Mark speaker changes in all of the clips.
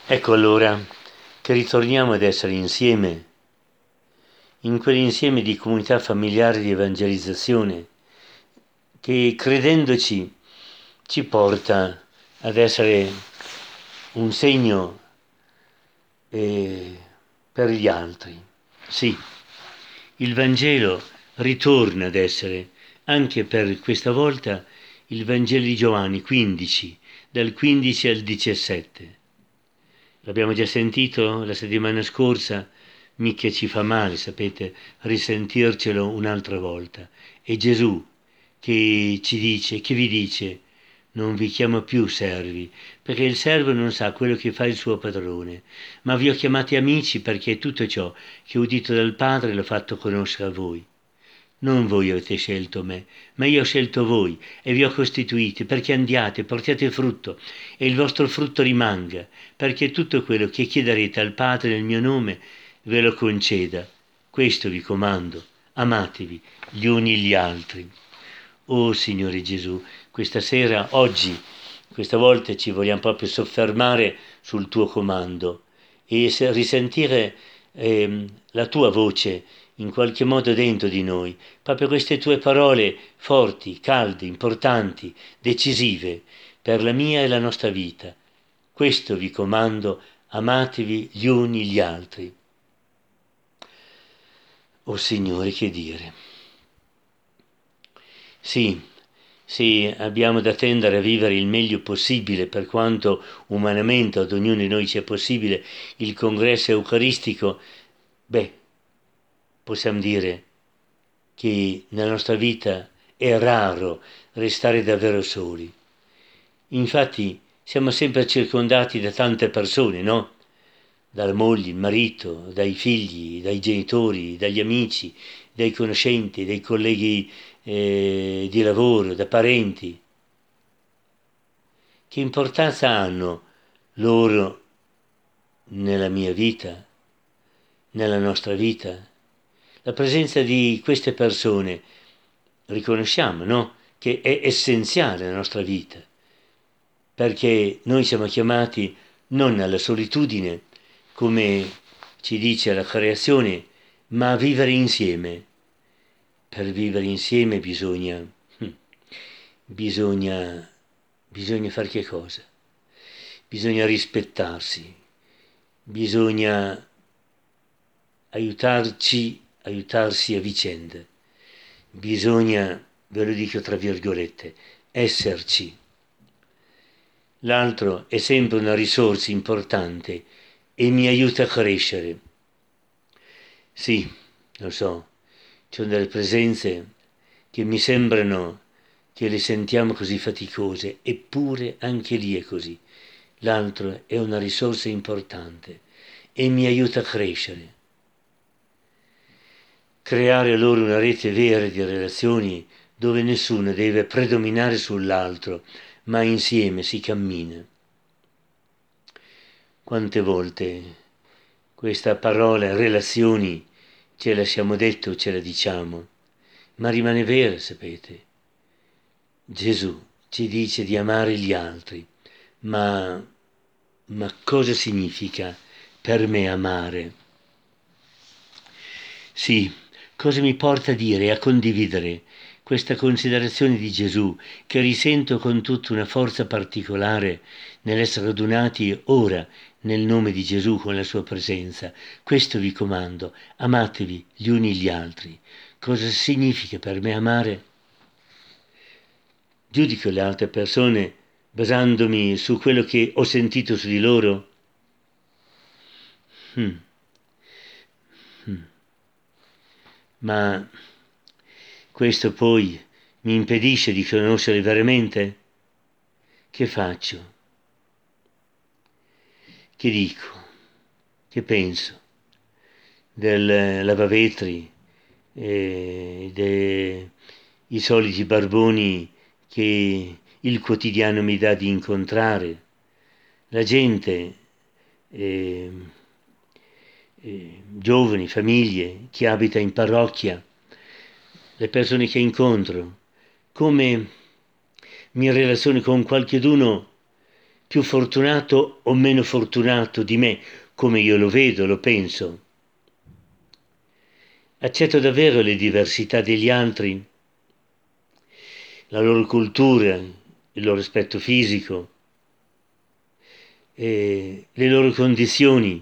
Speaker 1: Ecco allora che ritorniamo ad essere insieme, in quell'insieme di comunità familiare di evangelizzazione, che credendoci ci porta ad essere un segno per gli altri. Sì, il Vangelo ritorna ad essere, anche per questa volta, il Vangelo di Giovanni 15, dal 15 al 17. L'abbiamo già sentito la settimana scorsa, mica ci fa male, sapete, risentircelo un'altra volta. È Gesù che ci dice, che vi dice, non vi chiamo più servi, perché il servo non sa quello che fa il suo padrone, ma vi ho chiamati amici perché tutto ciò che ho udito dal Padre l'ho fatto conoscere a voi. Non voi avete scelto me, ma io ho scelto voi e vi ho costituiti perché andiate, portiate frutto e il vostro frutto rimanga, perché tutto quello che chiederete al Padre nel mio nome ve lo conceda. Questo vi comando, amatevi gli uni gli altri. Oh Signore Gesù, questa sera, oggi, questa volta ci vogliamo proprio soffermare sul tuo comando e risentire la tua voce in qualche modo dentro di noi, proprio queste tue parole forti, calde, importanti, decisive per la mia e la nostra vita. Questo vi comando, amatevi gli uni gli altri. Oh Signore, che dire. Sì, sì, abbiamo da tendere a vivere il meglio possibile per quanto umanamente ad ognuno di noi sia possibile il congresso eucaristico. Beh, possiamo dire che nella nostra vita è raro restare davvero soli. Infatti siamo sempre circondati da tante persone, no? Dalla moglie, il marito, dai figli, dai genitori, dagli amici, dai conoscenti, dai colleghi di lavoro, da parenti. Che importanza hanno loro nella mia vita, nella nostra vita? La presenza di queste persone, riconosciamo, no? Che è essenziale nella nostra vita, perché noi siamo chiamati non alla solitudine, come ci dice la creazione, ma a vivere insieme. Per vivere insieme bisogna, bisogna fare che cosa? Bisogna rispettarsi, bisogna aiutarsi a vicenda. Bisogna, ve lo dico tra virgolette, esserci. L'altro è sempre una risorsa importante e mi aiuta a crescere. Sì, lo so, ci sono delle presenze che mi sembrano che le sentiamo così faticose, eppure anche lì è così. L'altro è una risorsa importante e mi aiuta a crescere. Creare loro una rete vera di relazioni dove nessuno deve predominare sull'altro, ma insieme si cammina. Quante volte questa parola relazioni ce la siamo detto o ce la diciamo, ma rimane vera, sapete. Gesù ci dice di amare gli altri, ma cosa significa per me amare? Sì, cosa mi porta a dire e a condividere questa considerazione di Gesù che risento con tutta una forza particolare nell'essere radunati ora nel nome di Gesù con la sua presenza. Questo vi comando, amatevi gli uni gli altri. Cosa significa per me amare? Giudico le altre persone basandomi su quello che ho sentito su di loro? Hmm. Hmm. Ma questo poi mi impedisce di conoscere veramente? Che faccio? Che dico? Che penso? Del lavavetri, dei soliti barboni che il quotidiano mi dà di incontrare, la gente, eh, giovani, famiglie, chi abita in parrocchia, le persone che incontro, come mi relaziono con qualcheduno più fortunato o meno fortunato di me, come io lo vedo, lo penso. Accetto davvero le diversità degli altri, la loro cultura, il loro aspetto fisico, le loro condizioni.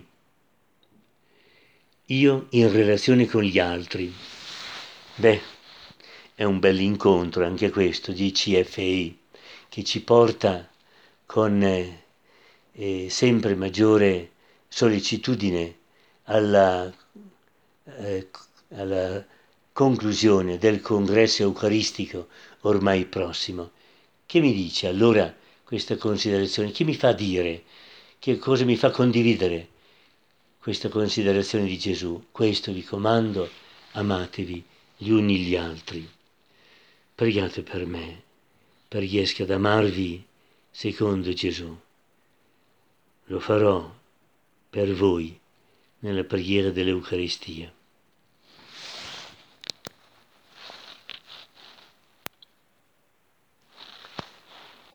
Speaker 1: Io in relazione con gli altri. Beh, è un bell'incontro anche questo di CFI, che ci porta con sempre maggiore sollecitudine alla, eh, alla conclusione del congresso eucaristico ormai prossimo. Che mi dice allora questa considerazione? Che mi fa dire? Che cosa mi fa condividere questa considerazione di Gesù? Questo vi comando, amatevi gli uni gli altri. Pregate per me, per riesca ad amarvi secondo Gesù. Lo farò per voi nella preghiera dell'Eucaristia.